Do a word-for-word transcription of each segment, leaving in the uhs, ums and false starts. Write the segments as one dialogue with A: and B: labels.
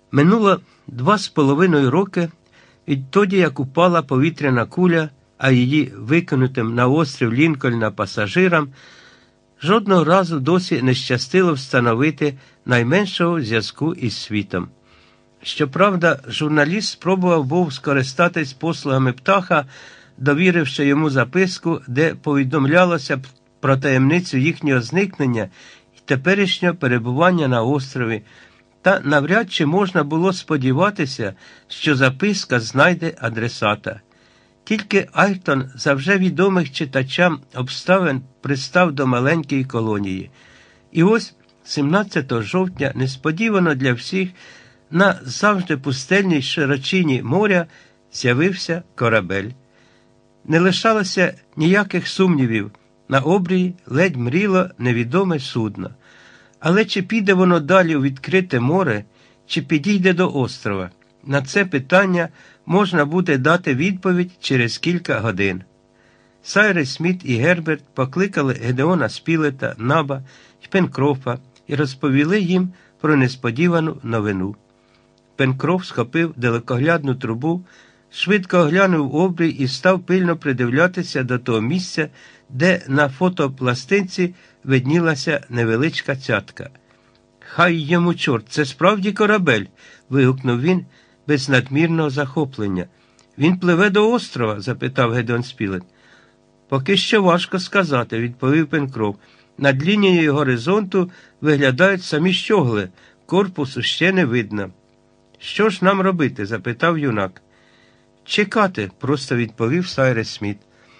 A: Минуло два з половиною роки відтоді, як упала повітряна куля, а її викинутим на острів Лінкольна пасажирам жодного разу досі не щастило встановити найменшого зв'язку із світом. Щоправда, журналіст спробував був скористатись послугами птаха, довіривши йому записку, де повідомлялося про таємницю їхнього зникнення і теперішнього перебування на острові, та навряд чи можна було сподіватися, що записка знайде адресата. Тільки Айртон за вже відомих читачам обставин пристав до маленької колонії. І ось сімнадцятого жовтня несподівано для всіх на завжди пустельній широчині моря з'явився корабель. Не лишалося ніяких сумнівів, на обрії ледь мріло невідоме судно. Але чи піде воно далі у відкрите море, чи підійде до острова? На це питання можна буде дати відповідь через кілька годин. Сайрес Сміт і Герберт покликали Гедеона Спілета, Наба і Пенкрофа і розповіли їм про несподівану новину. Пенкроф схопив далекоглядну трубу, швидко оглянув обрій і став пильно придивлятися до того місця, де на фотопластинці виднілася невеличка цятка. «Хай йому чорт, це справді корабель!» – вигукнув він без надмірного захоплення. «Він пливе до острова?» – запитав Гедеон Спілет. «Поки що важко сказати», – відповів Пенкроф. «Над лінією горизонту виглядають самі щогли, корпусу ще не видно». «Що ж нам робити?» – запитав юнак. «Чекати», – просто відповів Сайрес Сміт.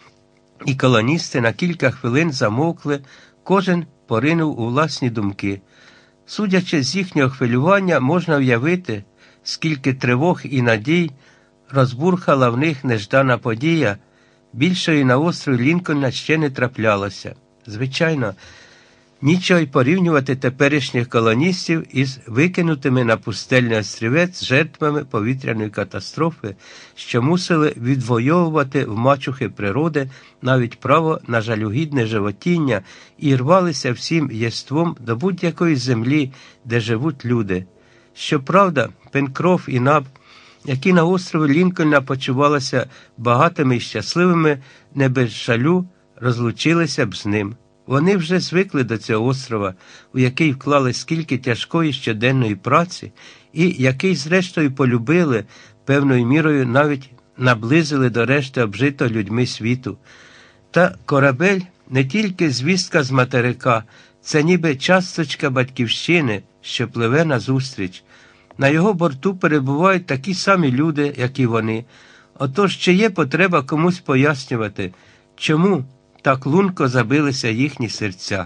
A: І колоністи на кілька хвилин замовкли, кожен поринув у власні думки. Судячи з їхнього хвилювання, можна уявити, скільки тривог і надій розбурхала в них неждана подія, більшої на острові Лінкольна ще не траплялося. Звичайно, нічого й порівнювати теперішніх колоністів із викинутими на пустельний острівець жертвами повітряної катастрофи, що мусили відвоювати в мачухи природи навіть право на жалюгідне животіння і рвалися всім єством до будь-якої землі, де живуть люди. Щоправда, Пенкроф і Наб, які на острові Лінкольна почувалися багатими і щасливими, не без жалю розлучилися б з ним. Вони вже звикли до цього острова, у який вклали скільки тяжкої щоденної праці, і який, зрештою, полюбили, певною мірою навіть наблизили до решти обжитого людьми світу. Та корабель не тільки звістка з материка, це ніби часточка батьківщини, що пливе назустріч. На його борту перебувають такі самі люди, як і вони. Отож, чи є потреба комусь пояснювати, чому так лунко забилися їхні серця?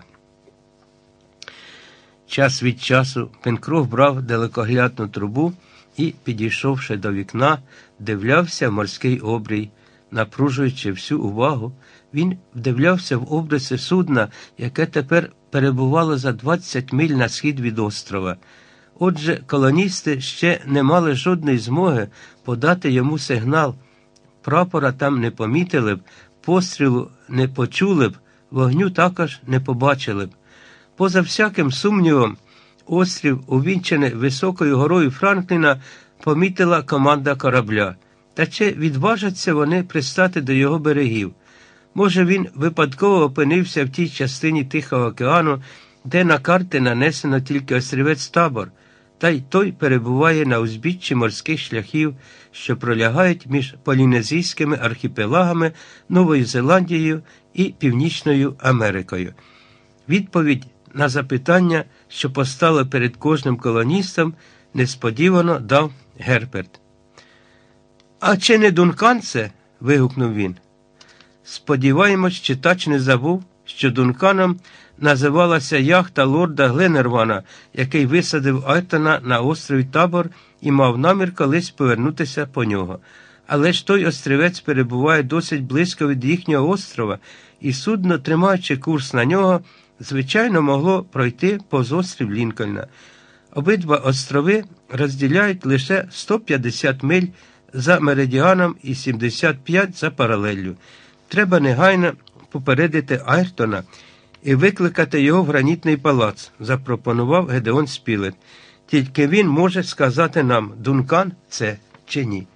A: Час від часу Пенкроф брав далекоглядну трубу і, підійшовши до вікна, дивлявся в морський обрій. Напружуючи всю увагу, він вдивлявся в обриси судна, яке тепер перебувало за двадцять миль на схід від острова. Отже, колоністи ще не мали жодної змоги подати йому сигнал. Прапора там не помітили б, пострілу не почули б, вогню також не побачили б. Поза всяким сумнівом, острів, увінчений високою горою Франкліна, помітила команда корабля. Та чи відважаться вони пристати до його берегів? Може, він випадково опинився в тій частині Тихого океану, де на карти нанесено тільки острівець Табор, та й той перебуває на узбіччі морських шляхів, що пролягають між полінезійськими архіпелагами, Новою Зеландією і Північною Америкою. Відповідь на запитання, що постало перед кожним колоністом, несподівано дав Герберт. «А чи не Дункан це?» – вигукнув він. Сподіваємось, читач не забув, що Дунканом називалася яхта лорда Гленнервана, який висадив Айртона на острові Табор і мав намір колись повернутися по нього. Але ж той острівець перебуває досить близько від їхнього острова, і судно, тримаючи курс на нього, звичайно, могло пройти повз острів Лінкольна. Обидва острови розділяють лише сто п'ятдесят миль за меридіаном і сімдесят п'ять за паралеллю. Треба негайно попередити Айртона і викликати його в гранітний палац, запропонував Гедеон Спілет. Тільки він може сказати нам, Дункан це чи ні.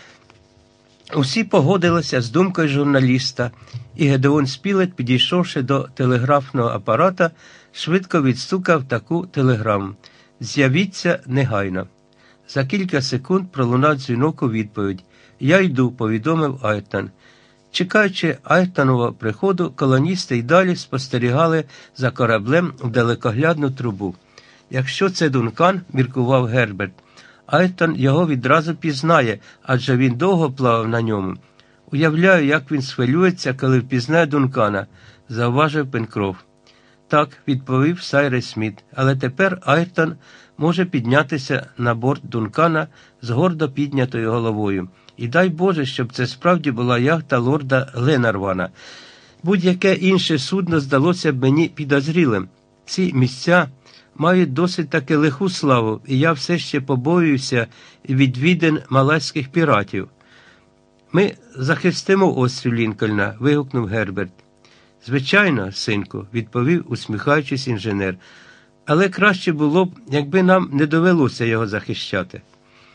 A: Усі погодилися з думкою журналіста, і Гедеон Спілет, підійшовши до телеграфного апарата, швидко відстукав таку телеграму: «З'явіться негайно». За кілька секунд пролунав дзвінок у відповідь. «Я йду», – повідомив Айртон. Чекаючи Айртонового приходу, колоністи й далі спостерігали за кораблем у далекоглядну трубу. «Якщо це Дункан», – міркував Герберт, – Айртон його відразу пізнає, адже він довго плавав на ньому. «Уявляю, як він схвилюється, коли впізнає Дункана», – зауважив Пенкроф. «Так», – відповів Сайрес Сміт, – «але тепер Айртон може піднятися на борт Дункана з гордо піднятою головою. І дай Боже, щоб це справді була яхта лорда Гленарвана. Будь-яке інше судно здалося б мені підозрілим. Ці місця мають досить таки лиху славу, і я все ще побоююся відвідин малайських піратів». «Ми захистимо острів Лінкольна», – вигукнув Герберт. «Звичайно, синку», – відповів, усміхаючись, інженер. «Але краще було б, якби нам не довелося його захищати».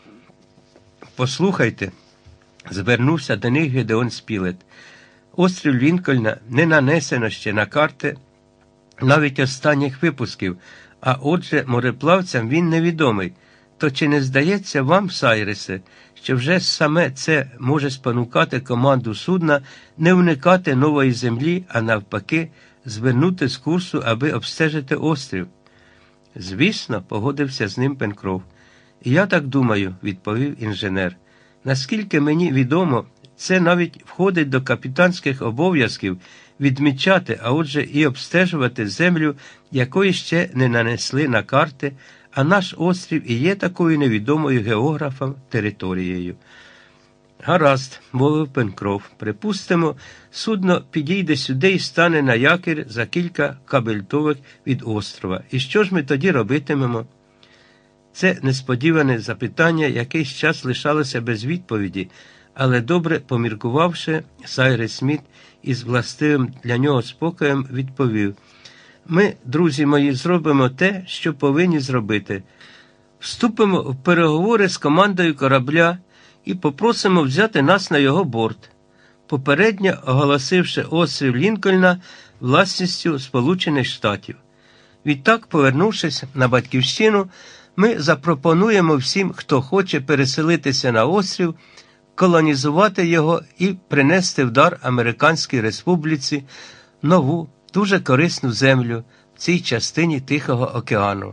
A: «Послухайте», – звернувся до них Гедеон Спілет, – «острів Лінкольна не нанесено ще на карти навіть останніх випусків, а отже мореплавцям він невідомий. То чи не здається вам, Сайресе, що вже саме це може спонукати команду судна не уникати нової землі, а навпаки звернути з курсу, аби обстежити острів?» «Звісно», – погодився з ним Пенкроф. «І я так думаю», – відповів інженер. «Наскільки мені відомо, це навіть входить до капітанських обов'язків відмічати, а отже і обстежувати землю, якої ще не нанесли на карти, а наш острів і є такою невідомою географам територією». «Гаразд», – мовив Пенкроф, – «припустимо, судно підійде сюди і стане на якір за кілька кабельтових від острова. І що ж ми тоді робитимемо?» Це несподіване запитання якийсь час лишалося без відповіді, але добре поміркувавши, Сайрес Сміт із властивим для нього спокоєм відповів: «Ми, друзі мої, зробимо те, що повинні зробити. Вступимо в переговори з командою корабля і попросимо взяти нас на його борт, попередньо оголосивши острів Лінкольна власністю Сполучених Штатів. Відтак, повернувшись на батьківщину, ми запропонуємо всім, хто хоче переселитися на острів, колонізувати його і принести в дар Американській Республіці нову, дуже корисну землю в цій частині Тихого океану».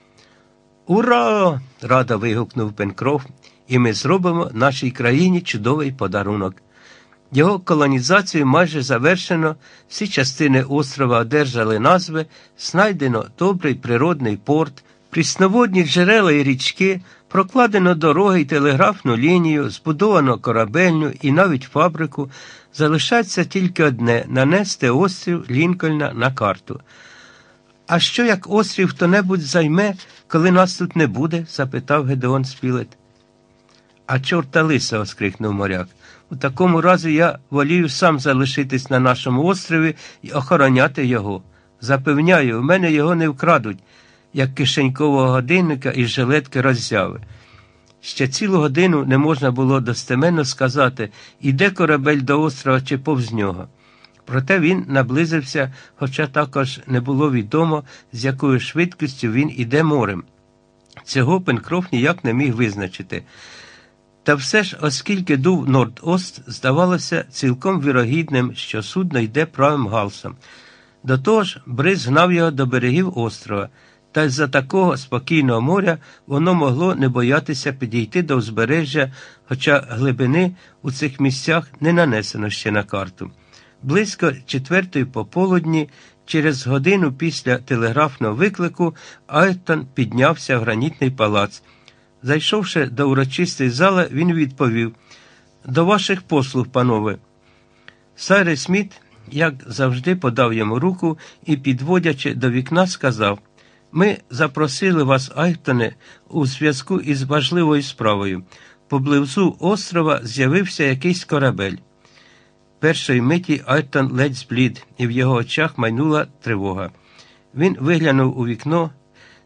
A: «Ура!» – радо вигукнув Пенкроф, «і ми зробимо нашій країні чудовий подарунок. Його колонізацію майже завершено, всі частини острова одержали назви, знайдено добрий природний порт, прісноводні джерела і річки, прокладено дороги й телеграфну лінію, збудовано корабельню і навіть фабрику. Залишається тільки одне – нанести острів Лінкольна на карту». «А що, як острів хто-небудь займе, коли нас тут не буде?» – запитав Гедеон Спілет. «А чорта лисого!» – скрикнув моряк. «У такому разі я волію сам залишитись на нашому острові і охороняти його. Запевняю, у мене його не вкрадуть, як кишенькового годинника із жилетки роззяви». Ще цілу годину не можна було достеменно сказати, іде корабель до острова чи повз нього. Проте він наблизився, хоча також не було відомо, з якою швидкістю він іде морем. Цього Пенкроф ніяк не міг визначити. Та все ж, оскільки дув норд-ост, здавалося цілком вірогідним, що судно йде правим галсом. До того ж, бриз гнав його до берегів острова, та з-за такого спокійного моря воно могло не боятися підійти до узбережжя, хоча глибини у цих місцях не нанесено ще на карту. Близько четвертої пополудні, через годину після телеграфного виклику, Айртон піднявся в гранітний палац. Зайшовши до урочистої зали, він відповів: «До ваших послуг, панове». Сайрес Сміт, як завжди, подав йому руку і, підводячи до вікна, сказав: «Ми запросили вас, Айртоне, у зв'язку із важливою справою. Поблизу острова з'явився якийсь корабель». Першої миті Айртон ледь зблід, і в його очах майнула тривога. Він виглянув у вікно.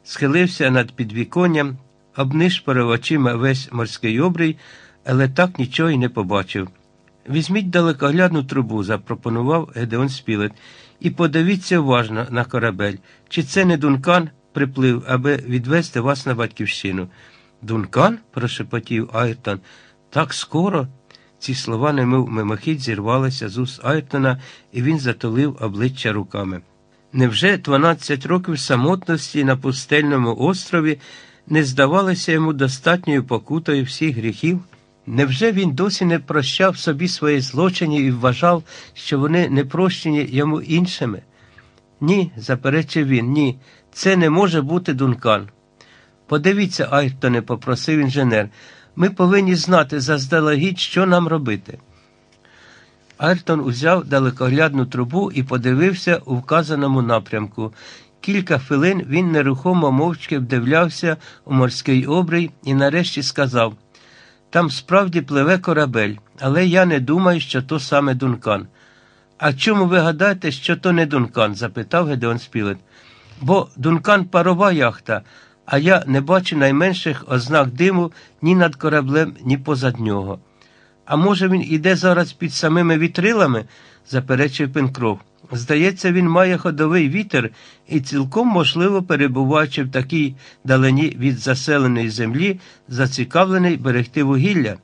A: схилився над підвіконням, обнишпорив очима весь морський обрій, але так нічого й не побачив. «Візьміть далекоглядну трубу», – запропонував Гедеон Спілет, – «і подивіться уважно на корабель. Чи це не Дункан приплив, аби відвести вас на батьківщину?» «Дункан?» – прошепотів Айртон. «Так скоро?» Ці слова немов мимохідь зірвалися з уст Айртона, і він затулив обличчя руками. Невже дванадцять років самотності на пустельному острові не здавалося йому достатньою покутою всіх гріхів? Невже він досі не прощав собі свої злочини і вважав, що вони не прощені йому іншими? «Ні», – заперечив він, – «ні, це не може бути Дункан». «Подивіться, Айртоне», – попросив інженер, – «ми повинні знати заздалегідь, що нам робити». Айртон узяв далекоглядну трубу і подивився у вказаному напрямку. Кілька хвилин він нерухомо мовчки вдивлявся у морський обрій і нарешті сказав: «Там справді пливе корабель, але я не думаю, що то саме Дункан». «А чому ви гадаєте, що то не Дункан?» – запитав Гедеон Спілет. «Бо Дункан – парова яхта, а я не бачу найменших ознак диму ні над кораблем, ні позад нього». «А може він іде зараз під самими вітрилами?» – заперечив Пенкроф. «Здається, він має ходовий вітер і цілком можливо, перебуваючи в такій далині від заселеної землі, зацікавлений берегти вугілля».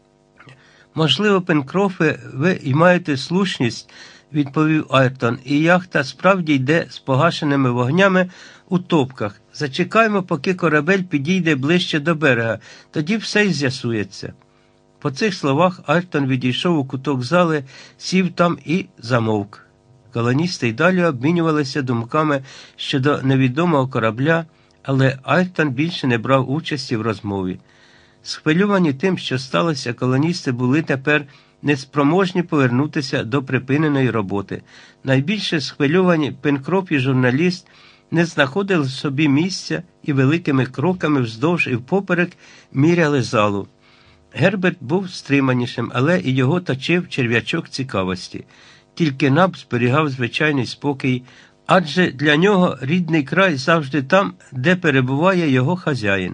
A: «Можливо, Пенкрофе, ви і маєте слушність», – відповів Айртон, – «і яхта справді йде з погашеними вогнями у топках. Зачекаймо, поки корабель підійде ближче до берега, тоді все й з'ясується». По цих словах Айртон відійшов у куток зали, сів там і замовк. Колоністи й далі обмінювалися думками щодо невідомого корабля, але Айртон більше не брав участі в розмові. Схвильовані тим, що сталося, колоністи були тепер неспроможні повернутися до припиненої роботи. Найбільше схвильовані Пенкроф і журналіст не знаходили собі місця і великими кроками вздовж і впоперек міряли залу. Герберт був стриманішим, але і його точив черв'ячок цікавості. Тільки Наб зберігав звичайний спокій, адже для нього рідний край завжди там, де перебуває його хазяїн.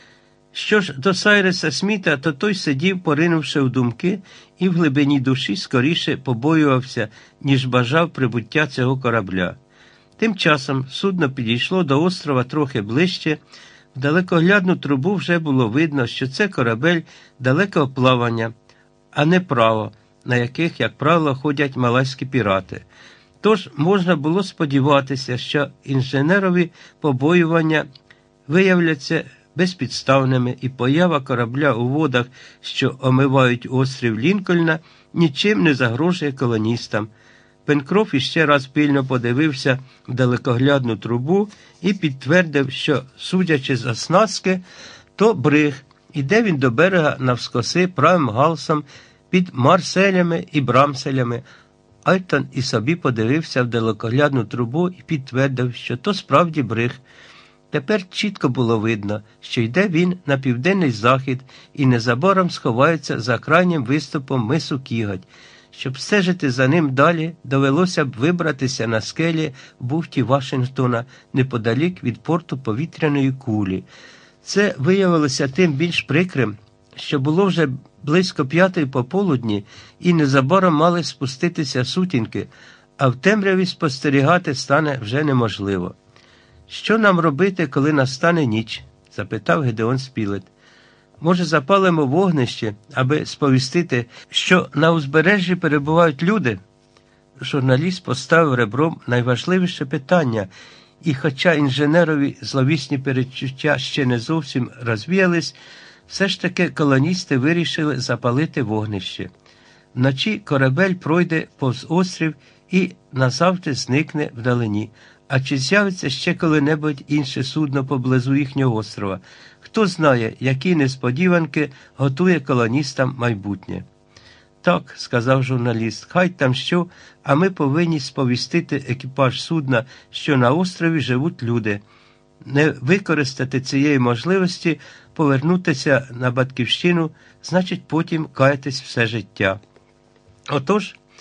A: Що ж до Сайреса Сміта, то той сидів, поринувши в думки, і в глибині душі скоріше побоювався, ніж бажав прибуття цього корабля. Тим часом судно підійшло до острова трохи ближче. В далекоглядну трубу вже було видно, що це корабель далекого плавання, а не право, на яких, як правило, ходять малайські пірати. Тож можна було сподіватися, що інженерові побоювання виявляться безпідставними, і поява корабля у водах, що омивають острів Лінкольна, нічим не загрожує колоністам. Пенкроф іще раз пильно подивився в далекоглядну трубу і підтвердив, що, судячи з оснастки, то бриг, іде він до берега навскоси правим галсом під марселями і брамселями. Айртон і собі подивився в далекоглядну трубу і підтвердив, що то справді бриг. Тепер чітко було видно, що йде він на південний захід і незабаром сховається за крайнім виступом мису Кіготь. Щоб стежити за ним далі, довелося б вибратися на скелі в бухті Вашингтона, неподалік від порту повітряної кулі. Це виявилося тим більш прикрим, що було вже близько п'ятої пополудні, і незабаром мали спуститися сутінки, а в темряві спостерігати стане вже неможливо. «Що нам робити, коли настане ніч?» – запитав Гедеон Спілет. «Може, запалимо вогнище, аби сповістити, що на узбережжі перебувають люди?» Журналіст поставив ребром найважливіше питання, і хоча інженерові зловісні перечуття ще не зовсім розвіялись, все ж таки колоністи вирішили запалити вогнище. Вночі корабель пройде повз острів і назавжди зникне вдалині. А чи з'явиться ще коли-небудь інше судно поблизу їхнього острова? Хто знає, які несподіванки готує колоністам майбутнє. «Так», – сказав журналіст, – «хай там що, а ми повинні сповістити екіпаж судна, що на острові живуть люди. Не використати цієї можливості повернутися на батьківщину, значить потім каятись все життя». Отож,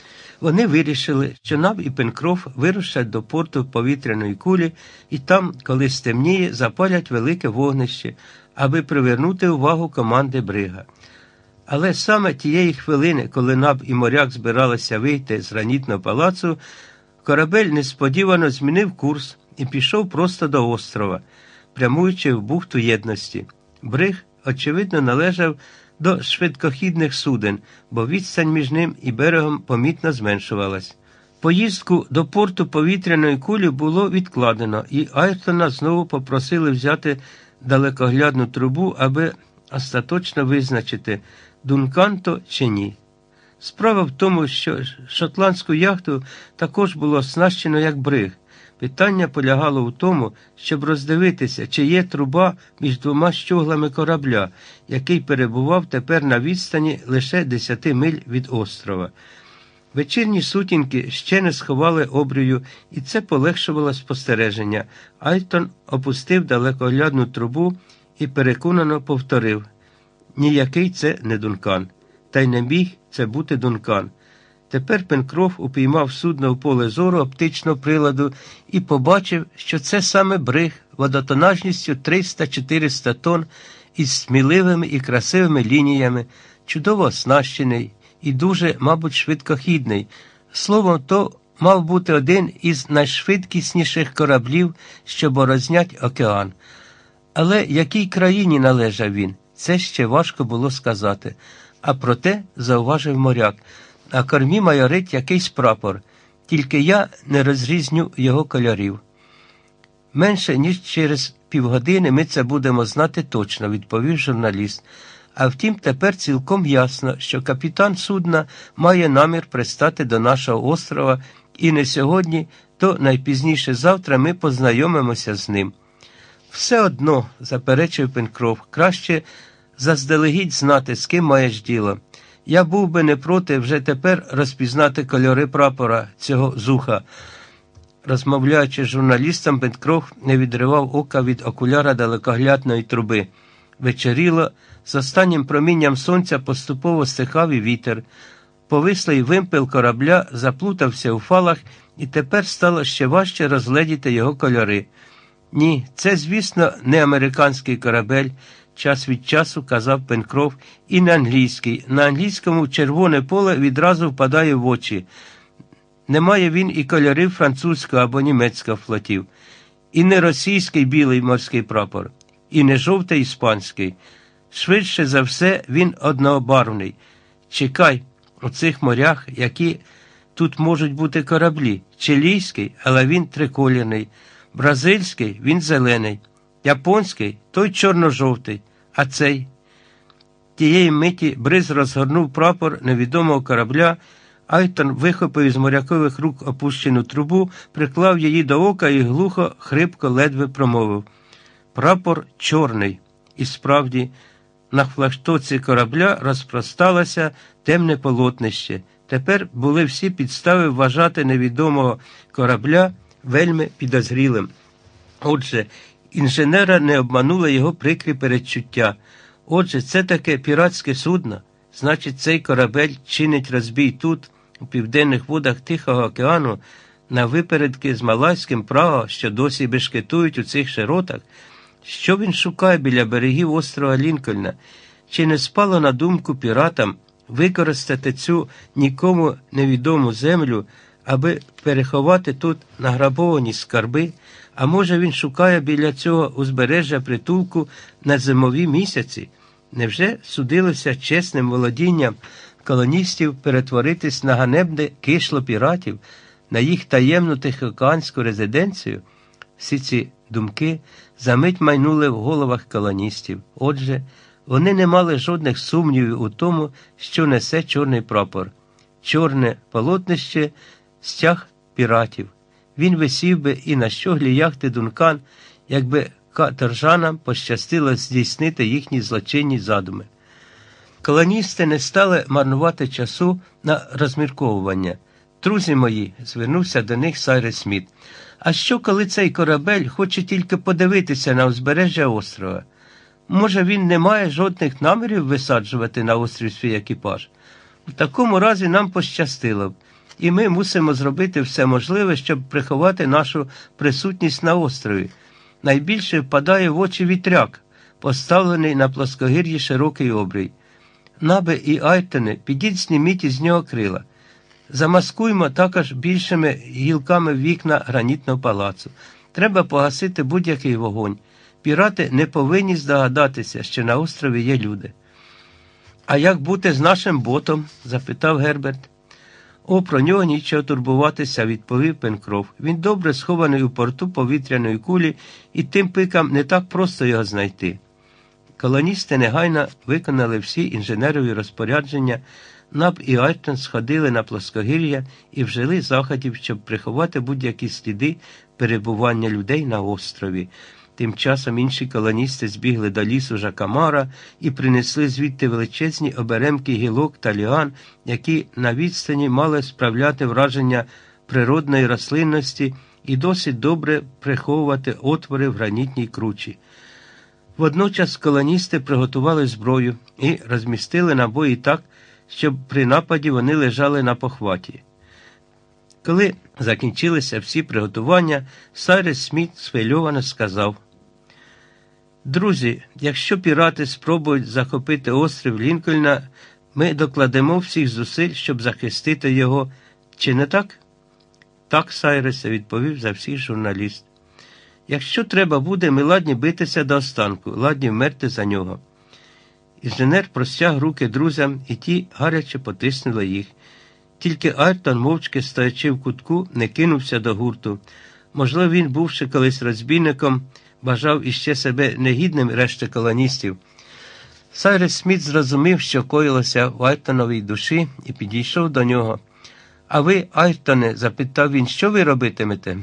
A: Вони вирішили, що Наб і Пенкроф вирушать до порту повітряної кулі і там, коли стемніє, запалять велике вогнище, аби привернути увагу команди Брига. Але саме тієї хвилини, коли Наб і моряк збиралися вийти з гранітного палацу, корабель несподівано змінив курс і пішов просто до острова, прямуючи в бухту Єдності. Бриг, очевидно, належав до швидкохідних суден, бо відстань між ним і берегом помітно зменшувалась. Поїздку до порту повітряної кулі було відкладено, і Айртона знову попросили взяти далекоглядну трубу, аби остаточно визначити, Дункан то чи ні. Справа в тому, що шотландську яхту також було оснащено як Бриг. Питання полягало в тому, щоб роздивитися, чи є труба між двома щоглами корабля, який перебував тепер на відстані лише десяти миль від острова. Вечірні сутінки ще не сховали обрію, і це полегшувало спостереження. Айртон опустив далекоглядну трубу і переконано повторив: «Ніякий це не Дункан. Та й не міг це бути Дункан». Тепер Пенкроф упіймав судно в поле зору оптичного приладу і побачив, що це саме Бриг водотонажністю триста-чотириста тонн із сміливими і красивими лініями, чудово оснащений і дуже, мабуть, швидкохідний. Словом, то мав бути один із найшвидкісніших кораблів, що борознять океан. Але якій країні належав він, це ще важко було сказати. А проте, зауважив моряк, на кормі майорить якийсь прапор, тільки я не розрізню його кольорів. Менше, ніж через півгодини ми це будемо знати точно, відповів журналіст. А втім, тепер цілком ясно, що капітан судна має намір пристати до нашого острова, і не сьогодні, то найпізніше завтра ми познайомимося з ним. Все одно, заперечив Пенкроф, краще заздалегідь знати, з ким маєш діло. Я був би не проти вже тепер розпізнати кольори прапора цього зуха. Розмовляючи з журналістом, Пенкроф не відривав ока від окуляра далекоглядної труби. Вечеріло, з останнім промінням сонця поступово стихав і вітер. Повислий вимпел корабля заплутався у фалах, і тепер стало ще важче розгледіти його кольори. Ні, це, звісно, не американський корабель, час від часу казав Пенкроф, і не англійський. На англійському червоне поле відразу впадає в очі. Немає він і кольорів французького або німецького флотів. І не російський білий морський прапор, і не жовтий іспанський. Швидше за все він однообарвний. Чекай, у цих морях, які тут можуть бути кораблі. Чилійський, але він триколірний. Бразильський, він зелений. Японський, той чорно-жовтий. А цей? Тієї миті Бриз розгорнув прапор невідомого корабля. Айртон вихопив із морякових рук опущену трубу, приклав її до ока і глухо, хрипко, ледве промовив: «Прапор чорний». І справді, на флагштоці корабля розпросталося темне полотнище. Тепер були всі підстави вважати невідомого корабля вельми підозрілим. Отже, інженера не обмануло його прикрі передчуття. Отже, це таке піратське судно. Значить, цей корабель чинить розбій тут, у південних водах Тихого океану, на випередки з малайським право, що досі бешкетують у цих широтах. Що він шукає біля берегів острова Лінкольна? Чи не спало на думку піратам використати цю нікому невідому землю, аби переховати тут награбовані скарби? А може він шукає біля цього узбережжя притулку на зимові місяці? Невже судилося чесним володінням колоністів перетворитись на ганебне кишло піратів, на їх таємну тихоокеанську резиденцію? Всі ці думки замить майнули в головах колоністів. Отже, вони не мали жодних сумнівів у тому, що несе чорний прапор. Чорне полотнище – стяг піратів. Він висів би і на щоглі яхти Дункан, якби каторжанам пощастило здійснити їхні злочинні задуми. Колоністи не стали марнувати часу на розмірковування. «Друзі мої», – звернувся до них Сайрес Сміт, – «а що, коли цей корабель хоче тільки подивитися на узбережжя острова? Може, він не має жодних намірів висаджувати на острів свій екіпаж? В такому разі нам пощастило б. і ми мусимо зробити все можливе, щоб приховати нашу присутність на острові. Найбільше впадає в очі вітряк, поставлений на плоскогір'ї широкий обрій. Наби і Айтоне, підіть зніміть із нього крила. Замаскуймо також більшими гілками вікна гранітного палацу. Треба погасити будь-який вогонь. Пірати не повинні здогадатися, що на острові є люди. «А як бути з нашим ботом?» – запитав Герберт. «О, про нього нічого турбуватися», – відповів Пенкроф. «Він добре схований у порту повітряної кулі, і тим пикам не так просто його знайти». Колоністи негайно виконали всі інженерові розпорядження. Наб і Айтон сходили на плоскогір'я і вжили заходів, щоб приховати будь-які сліди перебування людей на острові. Тим часом інші колоністи збігли до лісу Жакамара і принесли звідти величезні оберемки гілок та ліан, які на відстані мали справляти враження природної рослинності і досить добре приховувати отвори в гранітній кручі. Водночас колоністи приготували зброю і розмістили набої так, щоб при нападі вони лежали на похваті. Коли закінчилися всі приготування, Сайрес Сміт схвильовано сказав: «Друзі, якщо пірати спробують захопити острів Лінкольна, ми докладемо всіх зусиль, щоб захистити його. Чи не так?» «Так, Сайресе», – відповів за всіх журналіст. «Якщо треба буде, ми ладні битися до останку, ладні вмерти за нього». Інженер простяг руки друзям, і ті гаряче потиснули їх. Тільки Айтон, мовчки стоячи в кутку, не кинувся до гурту. Можливо, він, бувши колись розбійником, бажав іще себе негідним решти колоністів. Сайрес Сміт зрозумів, що коїлося в Айтоновій душі, і підійшов до нього. «А ви, Айтоне», – запитав він, – «що ви робитимете?»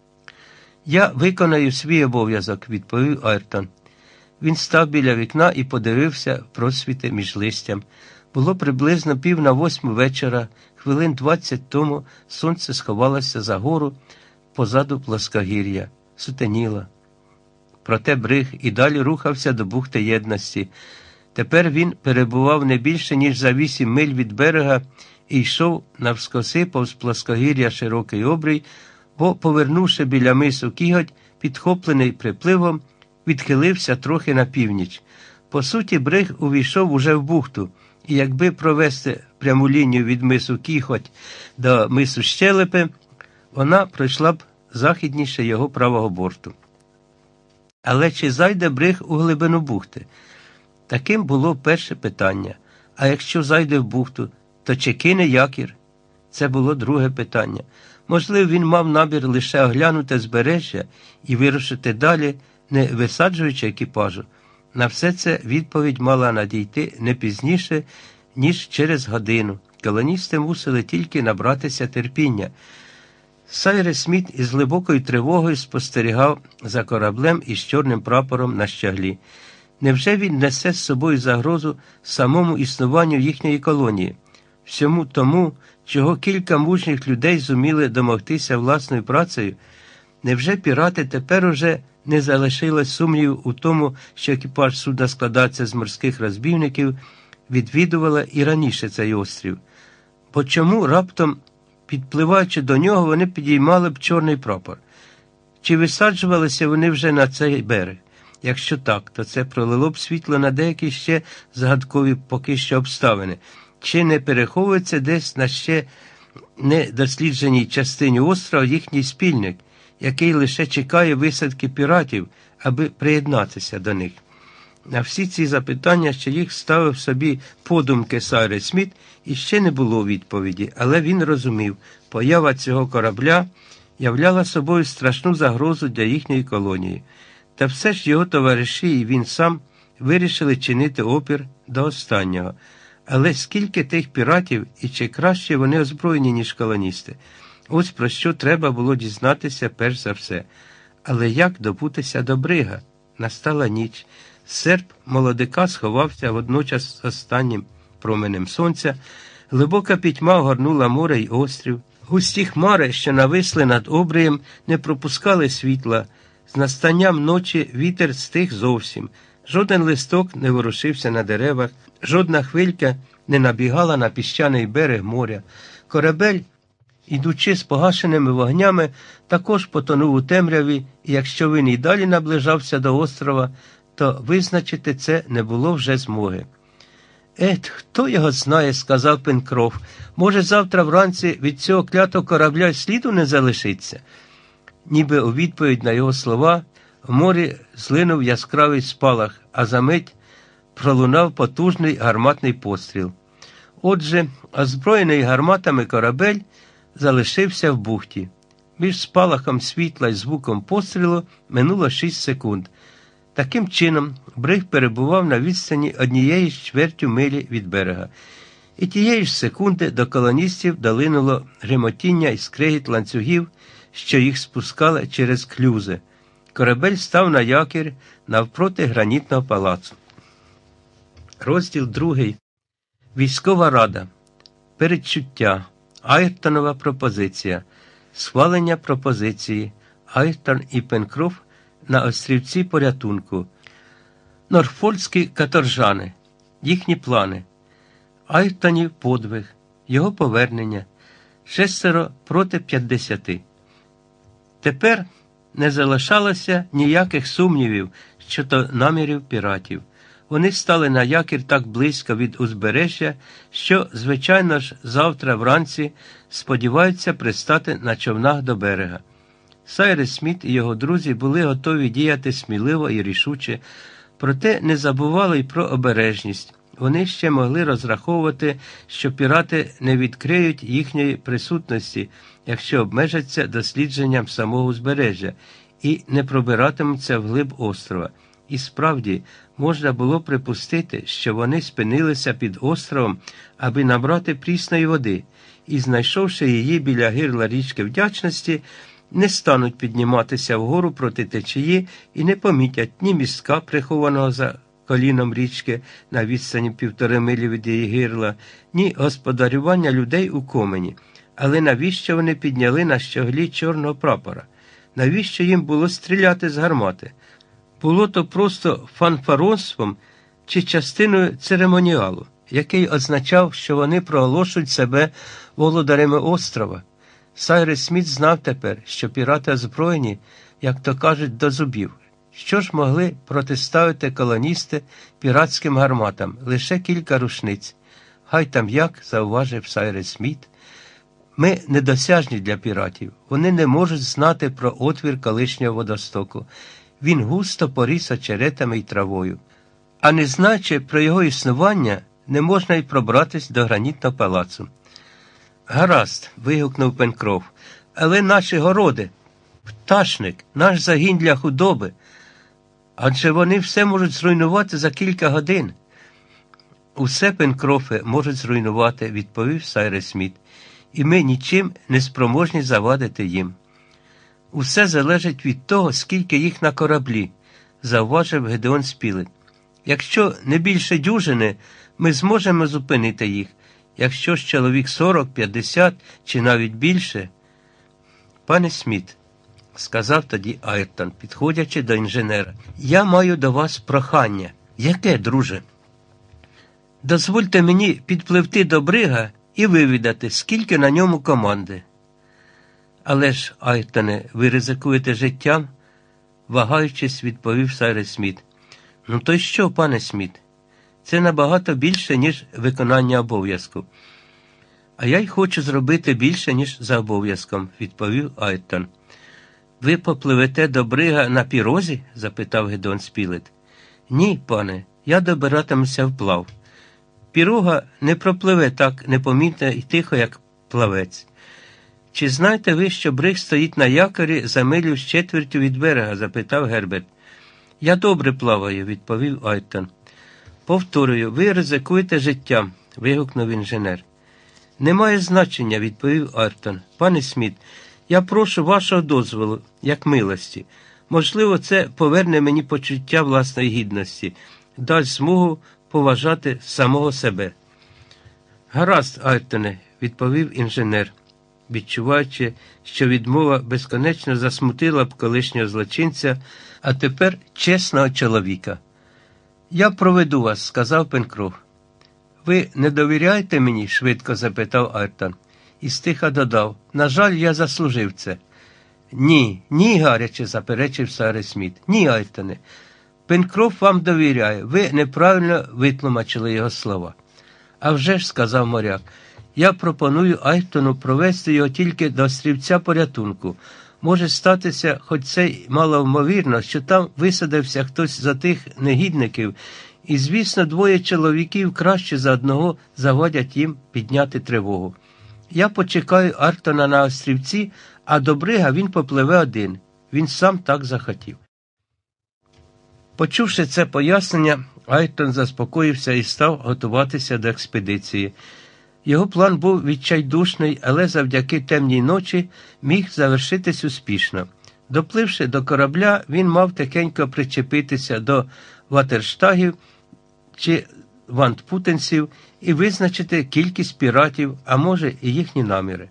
A: «Я виконаю свій обов'язок», – відповів Айтон. Він став біля вікна і подивився в просвіти між листям. Було приблизно пів на восьму вечора, хвилин двадцять тому сонце сховалося за гору позаду плоскогір'я. Сутеніло. Проте бриг і далі рухався до бухти Єдності. Тепер він перебував не більше, ніж за вісім миль від берега і йшов навскоси повз плоскогір'я широкий обрій, бо, повернувши біля мису Кіготь, підхоплений припливом, відхилився трохи на північ. По суті, бриг увійшов уже в бухту, і якби провести пряму лінію від мису Кіготь до мису Щелепи, вона пройшла б західніше його правого борту. Але чи зайде бриг у глибину бухти? Таким було перше питання. А якщо зайде в бухту, то чи кине якір? Це було друге питання. Можливо, він мав намір лише оглянути збережжя і вирушити далі, не висаджуючи екіпажу. На все це відповідь мала надійти не пізніше, ніж через годину. Колоністи мусили тільки набратися терпіння. Сайрес Сміт із глибокою тривогою спостерігав за кораблем із чорним прапором на щаглі. Невже він несе з собою загрозу самому існуванню їхньої колонії? Всьому тому, чого кілька мужніх людей зуміли домогтися власною працею? Невже пірати тепер уже не залишилось сумнівів у тому, що екіпаж судна складається з морських розбійників, відвідувала і раніше цей острів? Бо чому раптом, підпливаючи до нього, вони підіймали б чорний прапор? Чи висаджувалися вони вже на цей берег? Якщо так, то це пролило б світло на деякі ще загадкові поки що обставини. Чи не переховується десь на ще недослідженій частині острова їхній спільник, який лише чекає висадки піратів, аби приєднатися до них? На всі ці запитання, що їх ставив собі подумки Сайрес Сміт, іще не було відповіді, але він розумів, поява цього корабля являла собою страшну загрозу для їхньої колонії. Та все ж його товариші і він сам вирішили чинити опір до останнього. Але скільки тих піратів і чи краще вони озброєні, ніж колоністи? Ось про що треба було дізнатися перш за все. Але як добутися до брига? Настала ніч. Серп молодика сховався водночас з останнім променем сонця. Глибока пітьма огорнула море й острів. Густі хмари, що нависли над обриєм, не пропускали світла. З настанням ночі вітер стих зовсім. Жоден листок не ворушився на деревах, жодна хвилька не набігала на піщаний берег моря. Корабель ідучи з погашеними вогнями, також потонув у темряві, і якщо він і далі наближався до острова, то визначити це не було вже змоги. «Ет, хто його знає», – сказав Пенкроф. «Може, завтра вранці від цього клятого корабля й сліду не залишиться?» Ніби у відповідь на його слова в морі злинув яскравий спалах, а за мить пролунав потужний гарматний постріл. Отже, озброєний гарматами корабель залишився в бухті. Між спалахом світла і звуком пострілу минуло шість секунд. Таким чином, бриг перебував на відстані однієї з чвертю милі від берега. І тієї ж секунди до колоністів долинуло гремотіння і скрегіт ланцюгів, що їх спускали через клюзи. Корабель став на якір навпроти гранітного палацу. Розділ другий. Військова рада. Передчуття. Айртонова пропозиція. Схвалення пропозиції. Айртон і Пенкроф на острівці порятунку. Норфольські каторжани. Їхні плани. Айртонів подвиг. Його повернення. Шестеро проти п'ятдесяти. Тепер не залишалося ніяких сумнівів щодо намірів піратів. Вони стали на якір так близько від узбережжя, що, звичайно ж, завтра вранці сподіваються пристати на човнах до берега. Сайрес Сміт і його друзі були готові діяти сміливо і рішуче, проте не забували й про обережність. Вони ще могли розраховувати, що пірати не відкриють їхньої присутності, якщо обмежаться дослідженням самого узбережжя, і не пробиратимуться вглиб острова. І справді, можна було припустити, що вони спинилися під островом, аби набрати прісної води, і, знайшовши її біля гирла річки Вдячності, не стануть підніматися вгору проти течії і не помітять ні містка, прихованого за коліном річки на відстані півтори милі від її гирла, ні господарювання людей у комені. Але навіщо вони підняли на щоглі чорного прапора? Навіщо їм було стріляти з гармати? Було то просто фанфаронством чи частиною церемоніалу, який означав, що вони проголошують себе володарями острова. Сайрес Сміт знав тепер, що пірати озброєні, як то кажуть, до зубів. Що ж могли протиставити колоністи піратським гарматам? Лише кілька рушниць. Хай там як, зауважив Сайрес Сміт. Ми недосяжні для піратів. Вони не можуть знати про отвір колишнього водостоку. Він густо поріс очеретами й травою. А не знаючи про його існування, не можна й пробратись до гранітного палацу. «Гаразд», – вигукнув Пенкроф, – «але наші городи, пташник, наш загін для худоби, адже вони все можуть зруйнувати за кілька годин». «Усе, Пенкрофе, можуть зруйнувати», – відповів Сайрес Сміт, – «і ми нічим не спроможні завадити їм». «Усе залежить від того, скільки їх на кораблі», – завважив Гедеон Спілет. «Якщо не більше дюжини, ми зможемо зупинити їх. Якщо ж чоловік сорок, п'ятдесят чи навіть більше». «Пане Сміт», – сказав тоді Айртон, підходячи до інженера, – «я маю до вас прохання». «Яке, друже?» «Дозвольте мені підпливти до брига і вивідати, скільки на ньому команди». «Але ж, Айртоне, ви ризикуєте життям?» – вагаючись, відповів Сайрес Сміт. «Ну то й що, пане Сміт? Це набагато більше, ніж виконання обов'язку». «А я й хочу зробити більше, ніж за обов'язком», – відповів Айртон. «Ви попливете до брига на пірозі?» – запитав Гедеон Спілет. «Ні, пане, я добиратимуся вплав. Пірога не пропливе так непомітно і тихо, як плавець». «Чи знаєте ви, що бриг стоїть на якорі за милю з четвертю від берега?» – запитав Герберт. «Я добре плаваю», – відповів Айртон. «Повторюю, ви ризикуєте життям», – вигукнув інженер. «Немає значення», – відповів Айртон. «Пане Сміт, я прошу вашого дозволу, як милості. Можливо, це поверне мені почуття власної гідності, дасть змогу поважати самого себе». «Гаразд, Айртоне», – відповів інженер, відчуваючи, що відмова безконечно засмутила б колишнього злочинця, а тепер чесного чоловіка. «Я проведу вас», – сказав Пенкроф. «Ви не довіряєте мені?» – швидко запитав Айртон. і стиха додав: «На жаль, я заслужив це». «Ні, ні», – гаряче заперечив Сайрес Сміт. «Ні, Айртоне, Пенкроф вам довіряє, ви неправильно витлумачили його слова». «А вже ж», – сказав моряк, – «я пропоную Айртону провести його тільки до острівця порятунку. Може статися, хоч це й малоймовірно, що там висадився хтось за тих негідників, і, звісно, двоє чоловіків краще за одного завадять їм підняти тривогу. Я почекаю Айртона на острівці, а до брига він попливе один. Він сам так захотів». Почувши це пояснення, Айртон заспокоївся і став готуватися до експедиції. Його план був відчайдушний, але завдяки темній ночі міг завершитись успішно. Допливши до корабля, він мав тихенько причепитися до ватерштагів чи вантпутенців і визначити кількість піратів, а може і їхні наміри.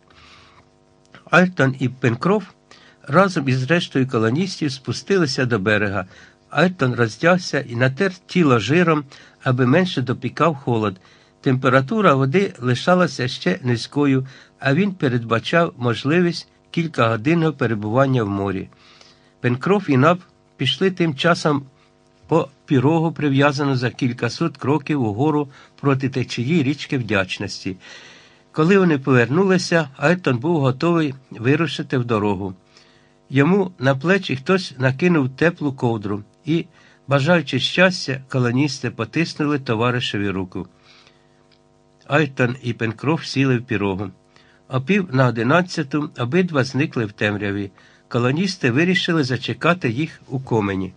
A: Айртон і Пенкроф разом із рештою колоністів спустилися до берега. Айртон роздягся і натер тіло жиром, аби менше допікав холод. Температура води лишалася ще низькою, а він передбачав можливість кількагодинного перебування в морі. Пенкроф і Наб пішли тим часом по пірогу, прив'язану за кількасот кроків угору проти течії річки Вдячності. Коли вони повернулися, Айртон був готовий вирушити в дорогу. Йому на плечі хтось накинув теплу ковдру і, бажаючи щастя, колоністи потиснули товаришеві руку. Айртон і Пенкроф сіли в пірогу. О пів на одинадцяту обидва зникли в темряві. Колоністи вирішили зачекати їх у комені.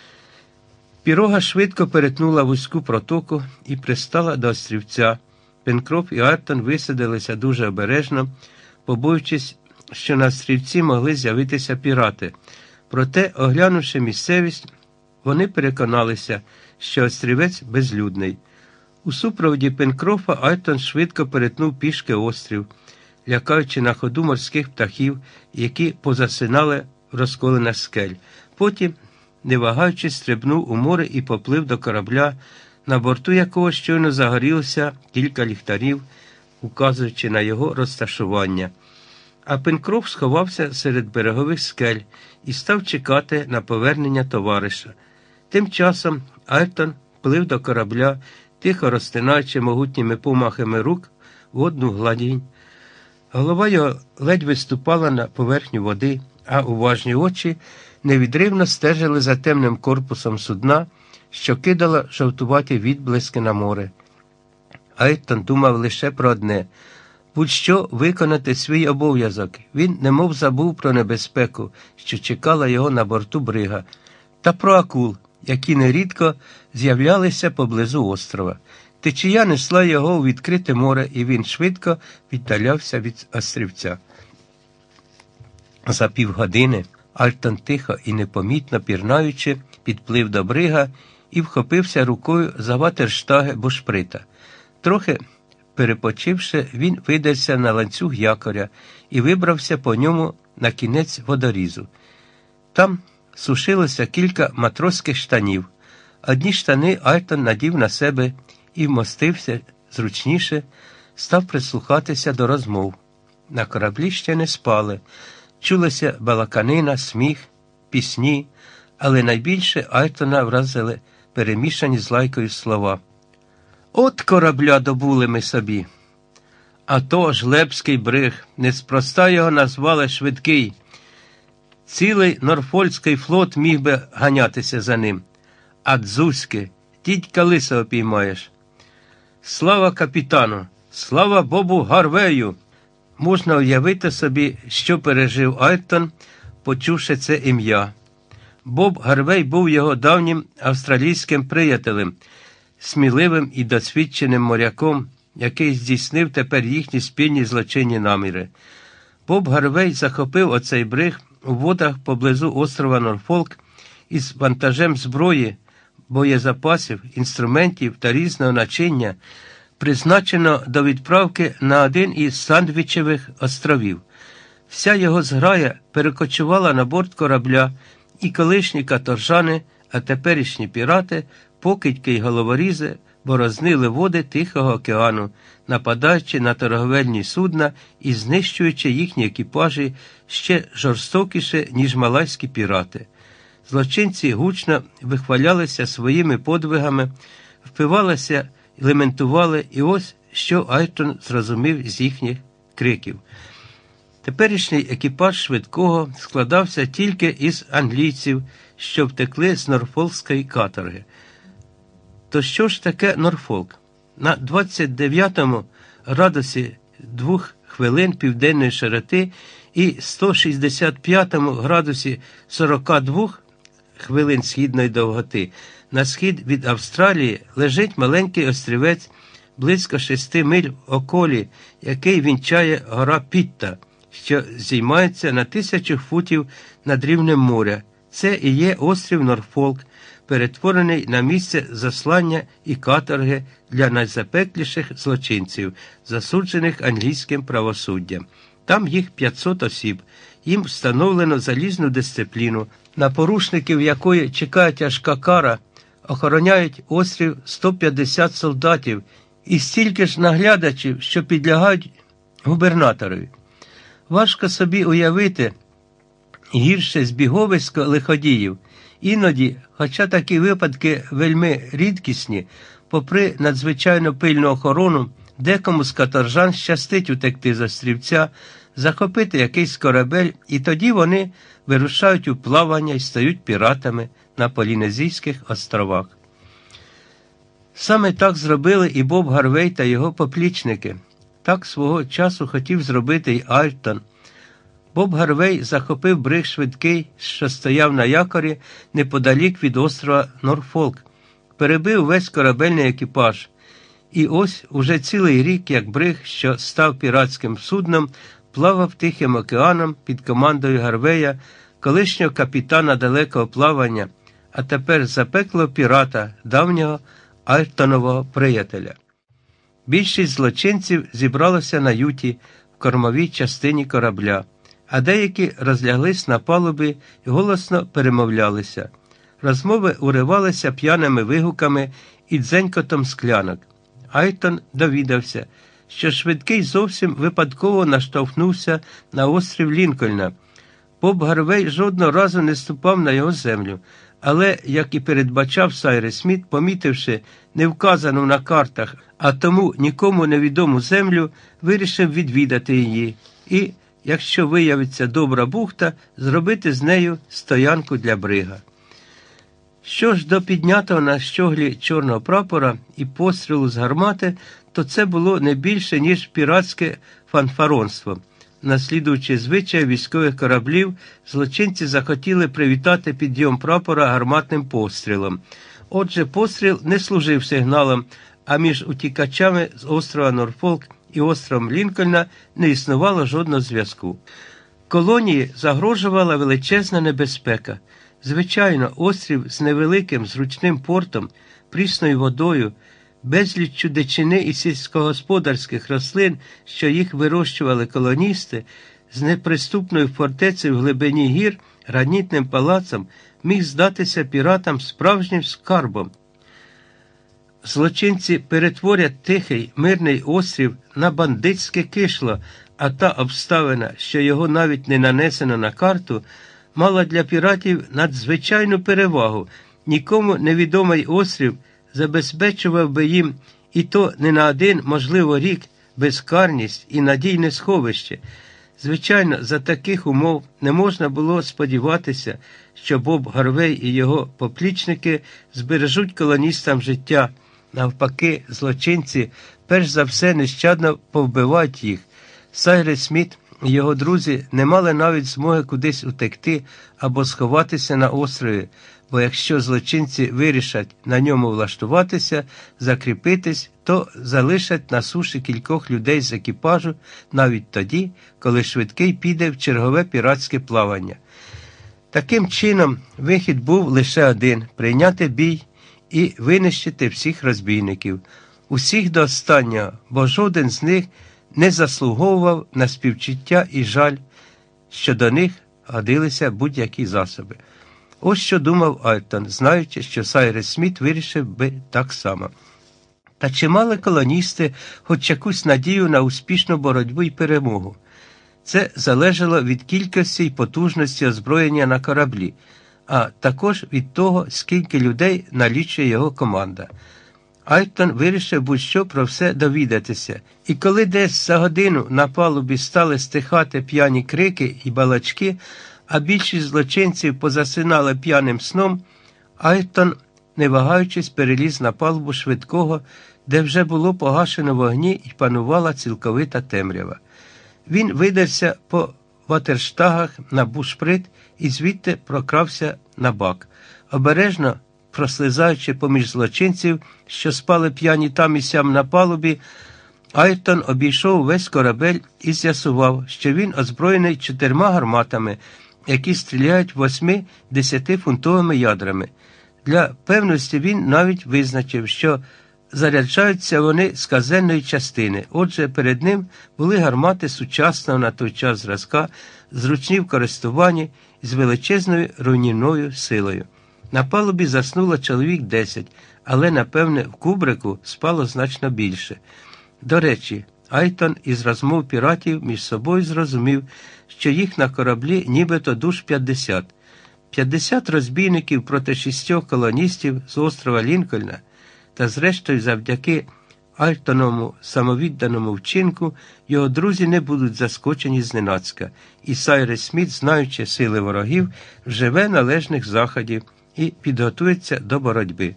A: Пірога швидко перетнула вузьку протоку і пристала до острівця. Пенкроф і Айртон висадилися дуже обережно, побоюючись, що на острівці могли з'явитися пірати. Проте, оглянувши місцевість, вони переконалися, що острівець безлюдний. У супроводі Пенкрофа Айртон швидко перетнув пішки острів, лякаючи на ходу морських птахів, які позасинали в розколинах скель. Потім, не вагаючись, стрибнув у море і поплив до корабля, на борту якого щойно загорілося кілька ліхтарів, указуючи на його розташування. А Пенкроф сховався серед берегових скель і став чекати на повернення товариша. Тим часом Айртон плив до корабля, тихо розтинаючи могутніми помахами рук водну гладінь. Голова його ледь виступала на поверхню води, а уважні очі невідривно стежили за темним корпусом судна, що кидало жовтуваті відблиски на море. Айртон думав лише про одне – будь-що виконати свій обов'язок. Він немов забув про небезпеку, що чекала його на борту брига, та про акул, які нерідко з'являлися поблизу острова. Течія несла його у відкрите море, і він швидко віддалявся від острівця. За півгодини Айртон тихо і непомітно пірнаючи підплив до брига і вхопився рукою за ватерштаги бушприта. Трохи перепочивши, він видався на ланцюг якоря і вибрався по ньому на кінець водорізу. Там сушилося кілька матроських штанів. Одні штани Айртон надів на себе і вмостився зручніше, став прислухатися до розмов. На кораблі ще не спали. Чулася балаканина, сміх, пісні, але найбільше Айртона вразили перемішані з лайкою слова. «От корабля добули ми собі! А то ж Лепський бриг, неспроста його назвали Швидкий. Цілий Норфольський флот міг би ганятися за ним. А дзузьки, дідька лисого піймаєш. Слава капітану! Слава Бобу Гарвею!» Можна уявити собі, що пережив Айртон, почувши це ім'я. Боб Гарвей був його давнім австралійським приятелем, сміливим і досвідченим моряком, який здійснив тепер їхні спільні злочинні наміри. Боб Гарвей захопив оцей бриг у водах поблизу острова Норфолк із вантажем зброї, боєзапасів, інструментів та різного начиння, призначено до відправки на один із Сандвічевих островів. Вся його зграя перекочувала на борт корабля, і колишні каторжани, а теперішні пірати, покидьки й головорізи борознили води Тихого океану, нападаючи на торговельні судна і знищуючи їхні екіпажі ще жорстокіше, ніж малайські пірати. Злочинці гучно вихвалялися своїми подвигами, впивалися, лементували, і ось що Айртон зрозумів з їхніх криків. Теперішній екіпаж швидкого складався тільки із англійців, що втекли з норфолкської каторги. То що ж таке Норфолк? На двадцять дев'ятому градусі двох хвилин південної широти і сто шістдесят п'ятому градусі сорок два хвилин східної довготи на схід від Австралії лежить маленький острівець близько шести миль в околі, який вінчає гора Пітта, що здіймається на тисячу футів над рівнем моря. Це і є острів Норфолк, перетворений на місце заслання і каторги для найзапекліших злочинців, засуджених англійським правосуддям. Там їх п'ятсот осіб. Їм встановлено залізну дисципліну, на порушників якої чекає тяжка кара, охороняють острів сто п'ятдесят солдатів і стільки ж наглядачів, що підлягають губернаторові. Важко собі уявити гірше збіговисько лиходіїв. Іноді, хоча такі випадки вельми рідкісні, попри надзвичайно пильну охорону, декому з каторжан щастить утекти з острівця, захопити якийсь корабель, і тоді вони вирушають у плавання і стають піратами на Полінезійських островах. Саме так зробили і Боб Гарвей та його поплічники. Так свого часу хотів зробити й Айртон. Боб Гарвей захопив бриг швидкий, що стояв на якорі неподалік від острова Норфолк, перебив весь корабельний екіпаж. І ось уже цілий рік, як бриг, що став піратським судном, плавав Тихим океаном під командою Гарвея, колишнього капітана далекого плавання, а тепер запеклого пірата, давнього Айртонового приятеля. Більшість злочинців зібралося на юті в кормовій частині корабля, а деякі розляглись на палубі і голосно перемовлялися. Розмови уривалися п'яними вигуками і дзенькотом склянок. Айртон довідався, що швидкий зовсім випадково наштовхнувся на острів Лінкольна. Боб Гарвей жодного разу не ступав на його землю, але, як і передбачав Сайрес Сміт, помітивши невказану на картах, а тому нікому невідому землю, вирішив відвідати її і, якщо виявиться добра бухта, зробити з нею стоянку для брига. Що ж до піднятого на щоглі чорного прапора і пострілу з гармати, то це було не більше, ніж піратське фанфаронство. Наслідуючи звичай військових кораблів, злочинці захотіли привітати підйом прапора гарматним пострілом. Отже, постріл не служив сигналом, а між утікачами з острова Норфолк і островом Лінкольна не існувало жодного зв'язку. Колонії загрожувала величезна небезпека. Звичайно, острів з невеликим зручним портом, прісною водою, безліччю дичини і сільськогосподарських рослин, що їх вирощували колоністи, з неприступною фортецею в глибині гір, гранітним палацом, міг здатися піратам справжнім скарбом. Злочинці перетворять тихий, мирний острів на бандитське кишло, а та обставина, що його навіть не нанесено на карту, мала для піратів надзвичайну перевагу. Нікому невідомий острів забезпечував би їм і то не на один, можливо, рік, безкарність і надійне сховище. Звичайно, за таких умов не можна було сподіватися, що Боб Гарвей і його поплічники збережуть колоністам життя. Навпаки, злочинці перш за все нещадно повбивають їх. Сайрес Сміт і його друзі не мали навіть змоги кудись утекти або сховатися на острові, бо якщо злочинці вирішать на ньому влаштуватися, закріпитись, то залишать на суші кількох людей з екіпажу навіть тоді, коли швидкий піде в чергове піратське плавання. Таким чином, вихід був лише один – прийняти бій і винищити всіх розбійників. Усіх до останнього, бо жоден з них не заслуговував на співчуття і жаль, що до них годилися будь-які засоби. Ось що думав Айртон, знаючи, що Сайрес Сміт вирішив би так само. Та чи мали колоністи хоч якусь надію на успішну боротьбу і перемогу? Це залежало від кількості і потужності озброєння на кораблі, а також від того, скільки людей налічує його команда. Айртон вирішив будь-що про все довідатися, і коли десь за годину на палубі стали стихати п'яні крики і балачки, а більшість злочинців позасинали п'яним сном, Айртон, не вагаючись, переліз на палубу швидкого, де вже було погашено вогні і панувала цілковита темрява. Він видерся по ватерштагах на бушприт і звідти прокрався на бак. Обережно, прослизаючи поміж злочинців, що спали п'яні там і сям на палубі, Айртон обійшов весь корабель і з'ясував, що він озброєний чотирма гарматами, які стріляють восьми-десятифунтовими ядрами. Для певності він навіть визначив, що заряджаються вони з казенної частини. Отже, перед ним були гармати сучасного на той час зразка, зручні в користуванні з величезною руйнівною силою. На палубі заснуло чоловік десять, але, напевне, в кубрику спало значно більше. До речі, Айртон із розмов піратів між собою зрозумів, що їх на кораблі нібито душ п'ятдесят. п'ятдесят розбійників проти шістьох колоністів з острова Лінкольна, та зрештою завдяки Айртоновому самовідданому вчинку його друзі не будуть заскочені зненацька, і Сайрес Сміт, знаючи сили ворогів, вживе належних заходів і підготується до боротьби.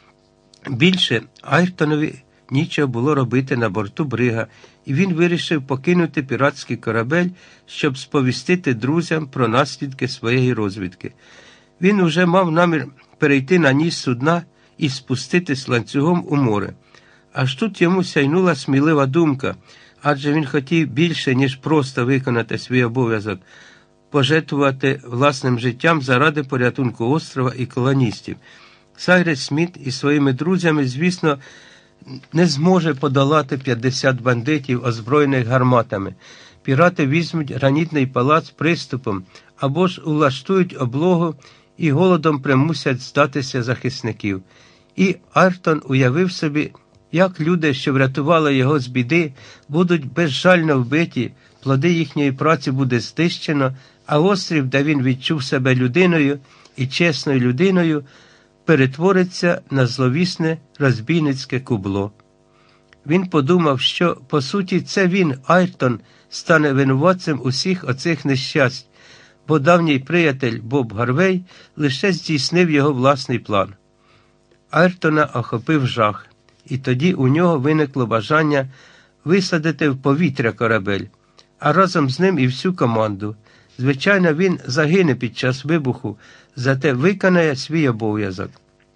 A: Більше Айртонові нічого було робити на борту брига, і він вирішив покинути піратський корабель, щоб сповістити друзям про наслідки своєї розвідки. Він уже мав намір перейти на ніс судна і спуститись ланцюгом у море. Аж тут йому сяйнула смілива думка, адже він хотів більше, ніж просто виконати свій обов'язок, пожертвувати власним життям заради порятунку острова і колоністів. Сайрес Сміт із своїми друзями, звісно, не зможе подолати п'ятдесят бандитів, озброєних гарматами. Пірати візьмуть гранітний палац приступом або ж улаштують облогу і голодом примусять здатися захисників. І Айртон уявив собі, як люди, що врятували його з біди, будуть безжально вбиті, плоди їхньої праці буде знищено, а острів, де він відчув себе людиною і чесною людиною, перетвориться на зловісне розбійницьке кубло. Він подумав, що, по суті, це він, Айртон, стане винуватцем усіх оцих нещасть, бо давній приятель Боб Гарвей лише здійснив його власний план. Айртона охопив жах, і тоді у нього виникло бажання висадити в повітря корабель, а разом з ним і всю команду. Звичайно, він загине під час вибуху, зате виконає свій обов'язок.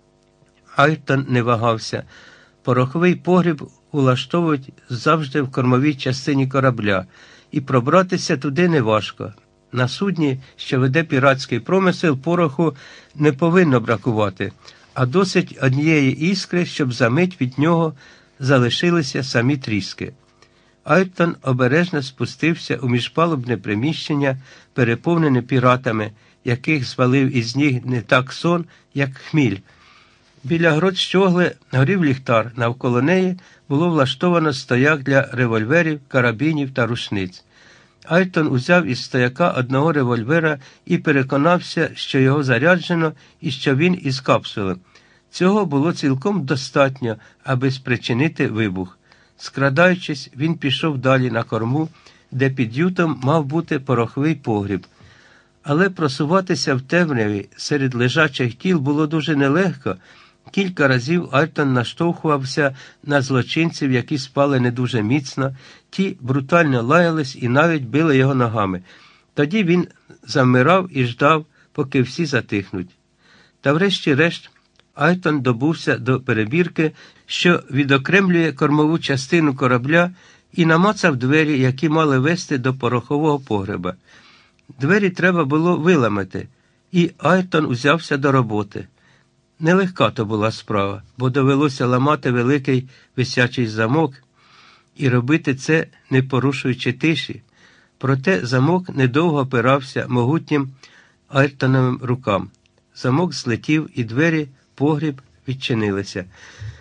A: Айртон не вагався. Пороховий погріб улаштовують завжди в кормовій частині корабля, і пробратися туди неважко. На судні, що веде піратський промисел, пороху не повинно бракувати, а досить однієї іскри, щоб за мить від нього залишилися самі тріски. Айртон обережно спустився у міжпалубне приміщення, переповнене піратами, яких звалив із ніг не так сон, як хміль. Біля грот щогли горів ліхтар, навколо неї було влаштовано стояк для револьверів, карабінів та рушниць. Айртон узяв із стояка одного револьвера і переконався, що його заряджено і що він із капсули. Цього було цілком достатньо, аби спричинити вибух. Скрадаючись, він пішов далі на корму, де під ютом мав бути пороховий погріб. Але просуватися в темряві серед лежачих тіл було дуже нелегко. Кілька разів Айртон наштовхувався на злочинців, які спали не дуже міцно, ті брутально лаялись і навіть били його ногами. Тоді він замирав і ждав, поки всі затихнуть. Та врешті-решт Айртон добувся до перебірки, що відокремлює кормову частину корабля, і намацав двері, які мали вести до порохового погреба. Двері треба було виламати, і Айртон узявся до роботи. Нелегка то була справа, бо довелося ламати великий висячий замок і робити це, не порушуючи тиші. Проте замок недовго опирався могутнім Айртоновим рукам. Замок злетів, і двері погріб відчинилися.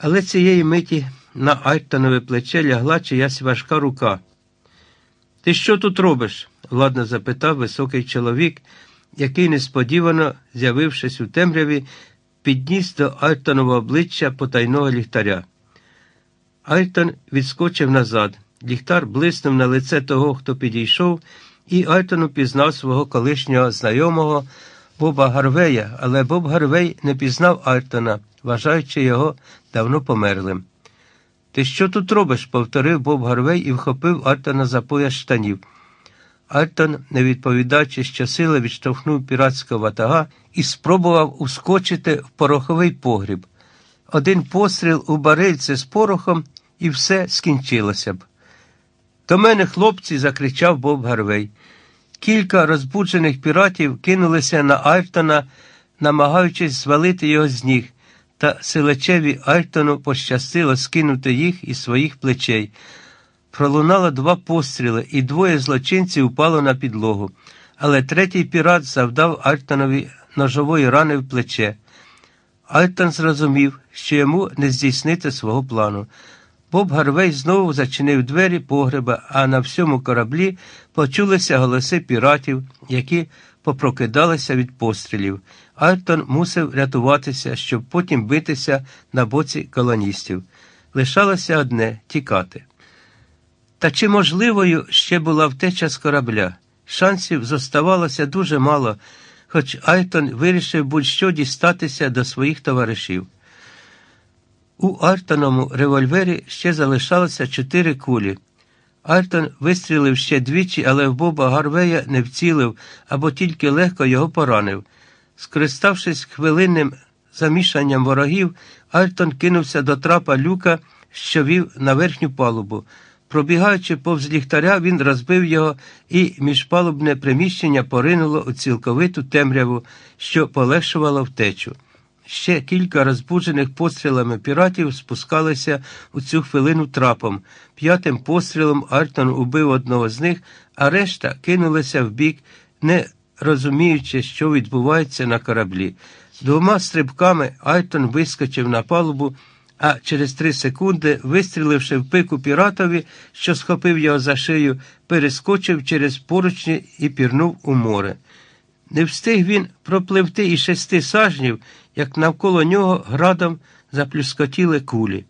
A: Але цієї миті на Айртонове плече лягла чиясь важка рука. «Ти що тут робиш?» – ладно запитав високий чоловік, який, несподівано, з'явившись у темряві, підніс до Айртонового обличчя потайного ліхтаря. Айртон відскочив назад. Ліхтар блиснув на лице того, хто підійшов, і Айртон упізнав свого колишнього знайомого Боба Гарвея, але Боб Гарвей не пізнав Айртона, вважаючи його давно померлим. «Ти що тут робиш?» – повторив Боб Гарвей і вхопив Айртона за пояс штанів. Айртон, не відповідаючи щосили, відштовхнув піратського ватага і спробував ускочити в пороховий погріб. Один постріл у барильце з порохом, і все скінчилося б. «До мене, хлопці!» – закричав Боб Гарвей. Кілька розбуджених піратів кинулися на Айртона, намагаючись звалити його з ніг, та силачеві Айртону пощастило скинути їх із своїх плечей. Пролунало два постріли, і двоє злочинців упало на підлогу, але третій пірат завдав Айртонові ножової рани в плече. Айртон зрозумів, що йому не здійснити свого плану. Боб Гарвей знову зачинив двері погреба, а на всьому кораблі почулися голоси піратів, які попрокидалися від пострілів. Айртон мусив рятуватися, щоб потім битися на боці колоністів. Лишалося одне – тікати. Та чи можливою ще була втеча з корабля? Шансів зоставалося дуже мало, хоч Айртон вирішив будь-що дістатися до своїх товаришів. У Айртоновому револьвері ще залишалося чотири кулі. Айртон вистрілив ще двічі, але в Боба Гарвея не вцілив, або тільки легко його поранив. Скориставшись хвилинним замішанням ворогів, Айртон кинувся до трапа люка, що вів на верхню палубу. Пробігаючи повз ліхтаря, він розбив його, і міжпалубне приміщення поринуло у цілковиту темряву, що полегшувало втечу. Ще кілька розбуджених пострілами піратів спускалися у цю хвилину трапом. П'ятим пострілом Айртон убив одного з них, а решта кинулися вбік, не розуміючи, що відбувається на кораблі. Двома стрибками Айртон вискочив на палубу, а через три секунди, вистріливши в пику піратові, що схопив його за шию, перескочив через поручні і пірнув у море. Не встиг він пропливти і шести сажнів, як навколо нього градом заплюскотіли кулі.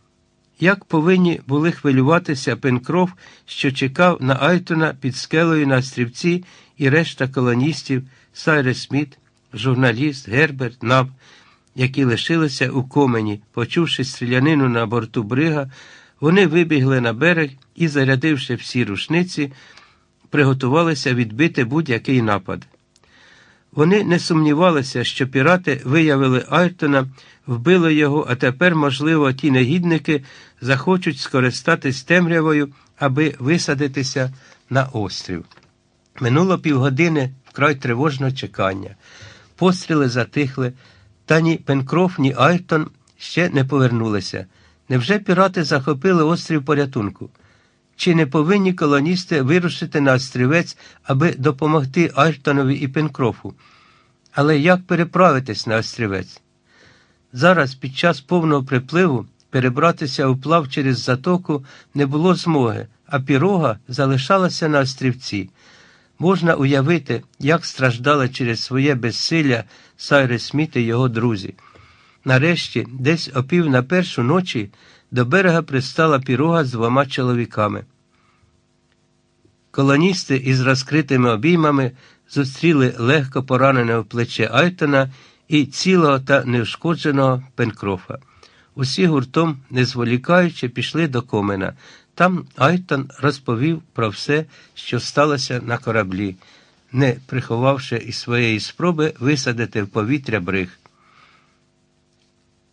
A: Як повинні були хвилюватися Пенкроф, що чекав на Айртона під скелею на острівці, і решта колоністів, Сайрес Сміт, журналіст, Герберт, Наб, які лишилися у комені. Почувши стрілянину на борту брига, вони вибігли на берег і, зарядивши всі рушниці, приготувалися відбити будь-який напад. Вони не сумнівалися, що пірати виявили Айртона, вбили його, а тепер, можливо, ті негідники захочуть скористатись темрявою, аби висадитися на острів. Минуло півгодини вкрай тривожного чекання. Постріли затихли, та ні Пенкроф, ні Айртон ще не повернулися. Невже пірати захопили острів порятунку? Чи не повинні колоністи вирушити на острівець, аби допомогти Айртонові і Пенкрофу? Але як переправитись на острівець? Зараз, під час повного припливу, перебратися уплав через затоку не було змоги, а пірога залишалася на острівці. Можна уявити, як страждали через своє безсилля Сайрес Сміт і його друзі. Нарешті, десь о пів на першу ночі, до берега пристала пірога з двома чоловіками. Колоністи із розкритими обіймами зустріли легко пораненого плече Айртона і цілого та неушкодженого Пенкрофа. Усі гуртом, не зволікаючи, пішли до комина. Там Айртон розповів про все, що сталося на кораблі, не приховавши і своєї спроби висадити в повітря бриг.